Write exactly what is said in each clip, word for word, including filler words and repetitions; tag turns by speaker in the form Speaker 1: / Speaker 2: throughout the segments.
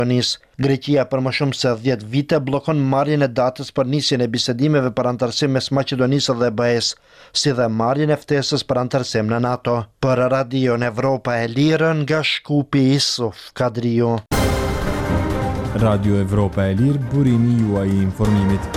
Speaker 1: Greqia për më shumë se dhjetë vite bllokon marrjen e datës për nisjen e bisedimeve për antarësim mes Maqedonisë dhe B E-s, si dhe marrjen e ftesës për antarësim në NATO. Për Radion Evropa e Lirë nga Shkupi Isuf Kadriu.
Speaker 2: Radio Evropa e Lirë, burimi juaj i informimit.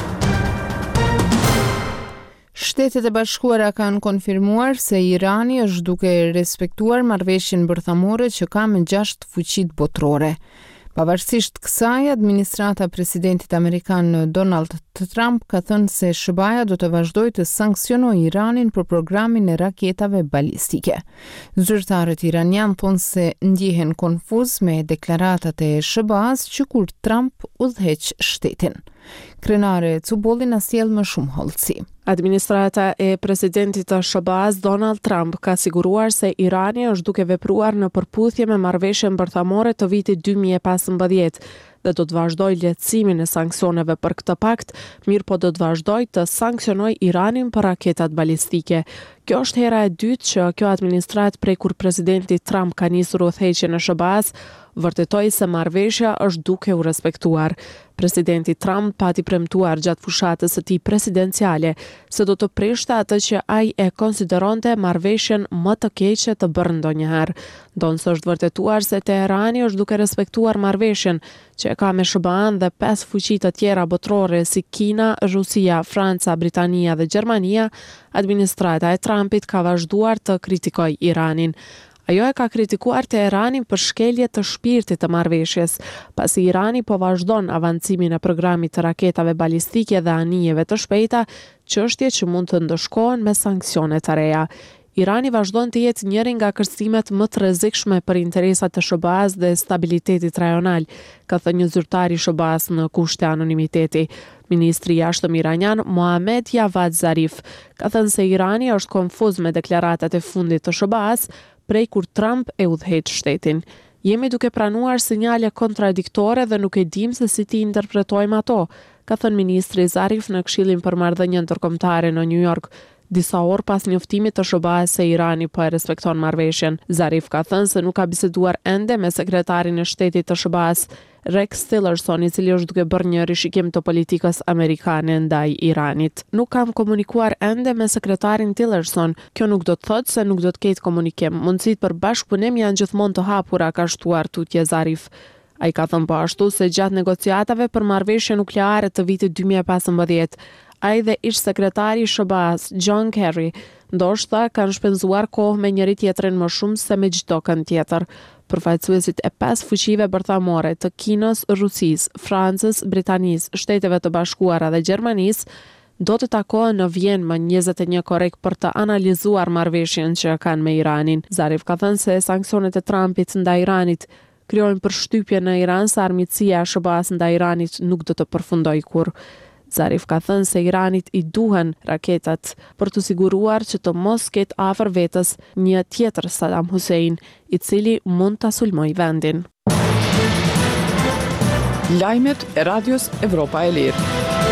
Speaker 3: Shtetet e Bashkuara kanë konfirmuar se Irani është duke respektuar marrëveshjen bërthamore që ka me gjashtë fuqitë botërore. Pavarësisht kësaj, administrata e presidentit amerikan Donald Trump ka thënë se S B A-ja do të vazhdojë të sanksionojë Iranin për programin e raketave balistike. Zyrtarët iranian thonë se ndjehen konfuz me deklaratat e S B A-s që kur Trump udhëheq shtetin. Krenare Cubolli na sjell më shumë hollësi.
Speaker 4: Administrata e presidentit të S B A-s Donald Trump ka siguruar se Irani është duke vepruar në përputhje me marrëveshjen bërthamore të vitit dy mijë e pesëmbëdhjetë dhe do të vazhdoj lehtësimin e sanksioneve për këtë pakt, mirë po do të vazhdoj të sanksionoj Iranin për raketat balistike. Kjo është hera e dytë që kjo administrat prej kur presidenti Trump ka nisur udhëheqjen e S B A-s, vërtetoi se marrëveshja është duke u respektuar. Presidenti Trump pati premtuar gjatë fushatës së tij presidenciale se do të prishte atë që ai e konsideronte marrëveshjen më të keqe të bërë ndonjëherë. Donse është vërtetuar se Teherani është duke respektuar marrëveshjen që ka me S B A-n dhe pesë fuqi të tjera botërore si Kina, Rusia, Franca, Britania dhe Gjermania, administrata e Trumpit ka vazhduar të kritikojë Iranin. Ajo e ka kritikuar Teheranin për shkelje të shpirtit të marrëveshjes, pasi Irani po vazhdon avancimin e programit të raketave balistike dhe anijeve të shpejta, çështje që mund të ndëshkohen me sanksione të reja. Irani vazhdon të jetë njëri nga kërcimet më të rrezikshme për interesat të S B A-s dhe stabilitetit rajonal, ka thënë një zyrtar i S B A-s në kushte anonimiteti. Ministri i jashtëm iranian Mohamed Javad Zarif ka thënë se Irani është konfuz me deklaratat e fundit të S B A-s prej kur Trump e udhëheq shtetin. Jemi duke pranuar sinjale kontradiktore dhe nuk e dim se si ti interpretojmë ato, ka thënë ministri Zarif në Këshillin për Marrëdhënien Ndërkombëtare në New York, disa orë pas njoftimit të S B A-s se Irani po e respekton marrëveshjen. Zarif ka thënë se nuk ka biseduar ende me sekretarin e shtetit të S B A-s, Rex Tillerson, i cili është duke bërë një rishikim të politikës amerikane ndaj Iranit. Nuk kam komunikuar ende me sekretarin Tillerson. Kjo nuk do të thotë se nuk do të ketë komunikim. Mundësitë për bashkëpunim janë gjithmonë të hapura, ka shtuar tutje Zarif. Ai ka thënë po ashtu se gjatë negociatave për marrëveshje nukleare të vitit dy mijë e pesëmbëdhjetë, ai dhe ish sekretari i S B A-s John Kerry ndoshta kanë shpenzuar kohë me njëri tjetrin më shumë se me çdo kënd tjetër. Përfaqësuesit e pesë fuqive bërthamore të Kinës, Rusisë, Francës, Britanisë, Shteteve të Bashkuara dhe Gjermanisë do të takohen në Vjenë më njëzet e një korrik për të analizuar marrëveshjen që kanë me Iranin. Zarif ka thënë se sanksionet e Trumpit ndaj Iranit krijojnë përshtypje në Iran se armiqësia e S B A-s ndaj Iranit nuk do të përfundojë kurrë. Zarif ka thënë se Iranit i duhen raketat për të siguruar që të mos ketë afër vetës një tjetër Saddam Hussein, i cili mund ta sulmojë vendin.
Speaker 5: Lajmet e Radios Evropa e Lirë.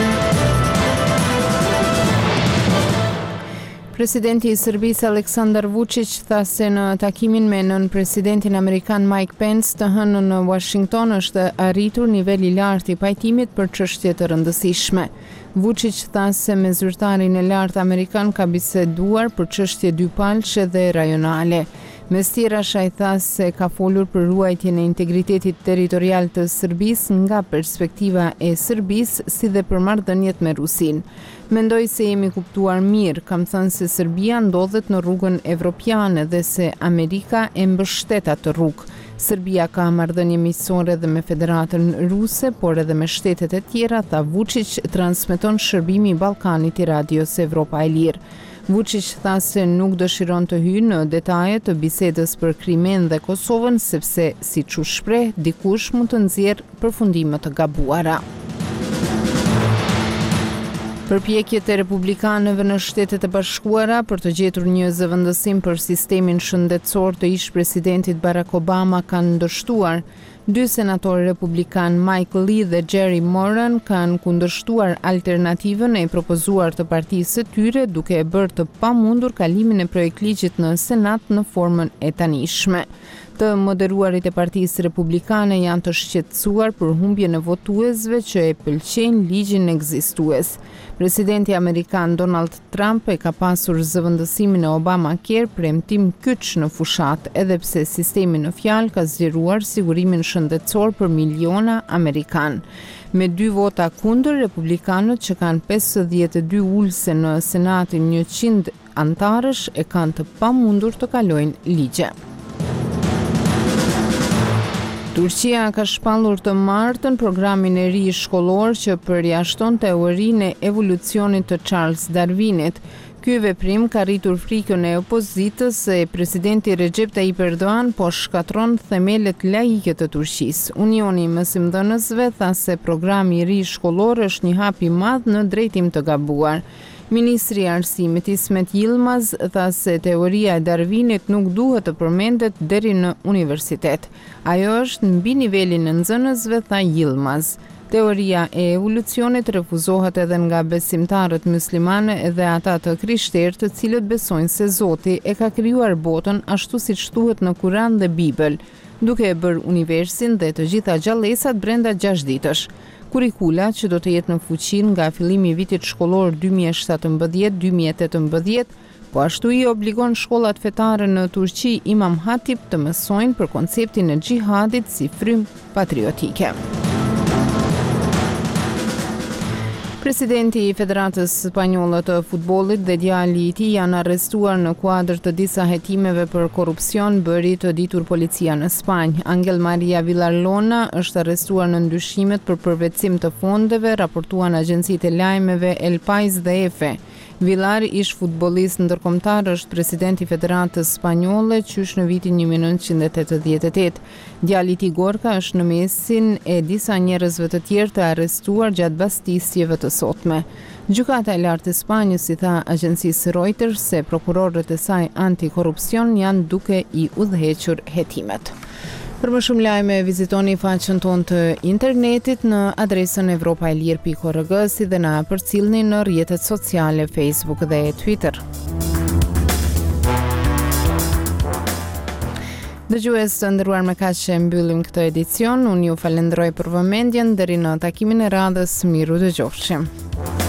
Speaker 3: Presidenti i Serbisë Aleksandar Vučić tha se në takimin me nën presidentin amerikan Mike Pence të hënën në Washington është arritur niveli i lartë i pajtimit për çështje të rëndësishme. Vučić tha se me zyrtarin e lartë amerikan ka biseduar për çështje dypalçe dhe rajonale. Mes tjerash ai tha se ka folur për ruajtjen e integritetit territorial të Serbisë nga perspektiva e Serbisë si dhe për marrëdhëniet me Rusinë. Mendoj se jemi kuptuar mirë, kam thënë se Serbia ndodhet në rrugën evropiane dhe se Amerika e mbështet atë rrugë. Serbia ka marrëdhënie miqësore edhe me Federatën Ruse, por edhe me shtetet e tjera, tha Vučić, transmeton shërbimi i Ballkanit i Radios Evropa e Lirë. Vučić tha se nuk dëshiron të hyjë në detaje të bisedës për Krimen dhe Kosovën, sepse, siç u shpreh, dikush mund të nxjerrë përfundime të gabuara. Përpjekjet e republikanëve në Shtetet e Bashkuara për të gjetur një zëvendësim për sistemin shëndetësor të ish-presidentit Barack Obama kanë ndështuar. Dy senatorë republikan Mike Lee dhe Jerry Moran kanë kundërshtuar alternativën e propozuar të partisë së tyre, duke e bërë të pamundur kalimin e projektligjit në Senat në formën e tanishme. Të moderuarit e Partisë Republikane janë të shqetësuar për humbjen e votuesve që e pëlqejnë ligjin ekzistues. Presidenti amerikan Donald Trump e ka pasur zëvendësimin e Obamacare premtim kyç në fushat, edhe pse sistemi në fjalë ka zgjeruar sigurimin shëndetësor për miliona amerikan. Me dy vota kundër, republikanët që kanë pesëdhjetë e dy ulëse në Senatin njëqind antarësh e kanë të pamundur të kalojnë ligje. Turqia ka shpallur të martën programin e ri shkollor që përjashton teorinë e evolucionit të Charles Darwinit. Ky veprim ka rritur frikën e opozitës se presidenti Recep Tayyip Erdogan po shkatron themelet laike të Turqisë. Unioni i mësimdhënësve tha se programi i ri shkollor është një hap i madh në drejtim të gabuar. Ministri i Arsimit Ismet Yilmaz tha se teoria e Darwinit nuk duhet të përmendet deri në universitet. Ajo është mbi nivelin e nxënësve, tha Yilmaz. Teoria e evolucionit refuzohet edhe nga besimtarët muslimane dhe ata të krishterë të cilët besojnë se Zoti e ka krijuar botën ashtu siç thuhet në Kur'an dhe Bibël, duke e bërë universin dhe të gjitha gjallësat brenda gjashtë ditësh. Kurikula që do të jetë në fuqi nga fillimi i vitit shkollor dy mijë e shtatëmbëdhjetë dy mijë e tetëmbëdhjetë, po ashtu i obligon shkollat fetare në Turqi Imam Hatip të mësojnë për konceptin e xhihadit si frymë patriotike. Presidenti i Federatës Spanjolle të Futbollit dhe djali i tij janë arrestuar në kuadër të disa hetimeve për korrupsion, bëri të ditur policia në Spanjë. Angel Maria Villalona është arrestuar në ndyshimet për përvetësim të fondeve, raportuan agjencitë e lajmeve El País dhe Efe. Villar, ish futbollist ndërkombëtar, është presidenti i Federatës Spanjolle qysh në vitin një mijë e nëntëqind e tetëdhjetë e tetë. Djali i tij Gorka është në mesin e disa njerëzve të tjerë të arrestuar gjatë bastisjeve të sotme. Gjykata e lartë e Spanjës i tha agjencisë Reuters se prokurorët e saj antikorrupsion janë duke i udhëhequr hetimet. Për më shumë lajme, vizitoni faqen tonë të internetit në adresën evropaelir pikë org, si dhe na përcillni në rrjetet sociale Facebook dhe Twitter. Dëgjues të nderuar, me kaq që mbyllim këtë edicion, unë ju falenderoj për vëmendjen, deri në takimin e radhës, miru dëgjofshim.